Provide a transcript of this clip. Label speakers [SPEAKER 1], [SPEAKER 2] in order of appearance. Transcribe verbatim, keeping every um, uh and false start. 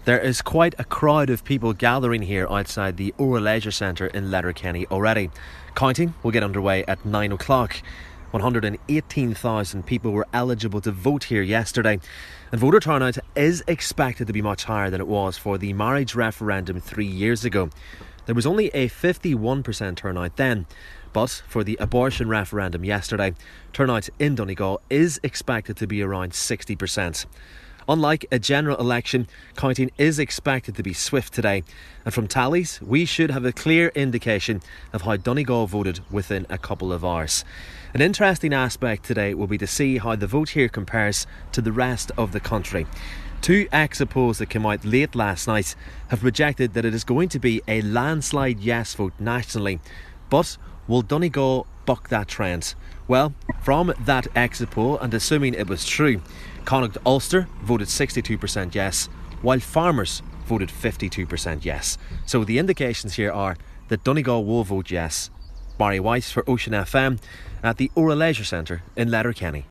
[SPEAKER 1] There is quite a crowd of people gathering here outside the Ora Leisure Centre in Letterkenny already. Counting will get underway at nine o'clock. one hundred eighteen thousand people were eligible to vote here yesterday, and voter turnout is expected to be much higher than it was for the marriage referendum three years ago. There was only a fifty-one percent turnout then, but for the abortion referendum yesterday, turnout in Donegal is expected to be around sixty percent. Unlike a general election, counting is expected to be swift today, and from tallies we should have a clear indication of how Donegal voted within a couple of hours. An interesting aspect today will be to see how the vote here compares to the rest of the country. Two exit polls that came out late last night have projected that it is going to be a landslide yes vote nationally, but will Donegal buck that trend? Well, from that exit poll, and assuming it was true, Connacht Ulster voted sixty-two percent yes, while Farmers voted fifty-two percent yes. So the indications here are that Donegal will vote yes. Barry White for Ocean F M at the Ora Leisure Centre in Letterkenny.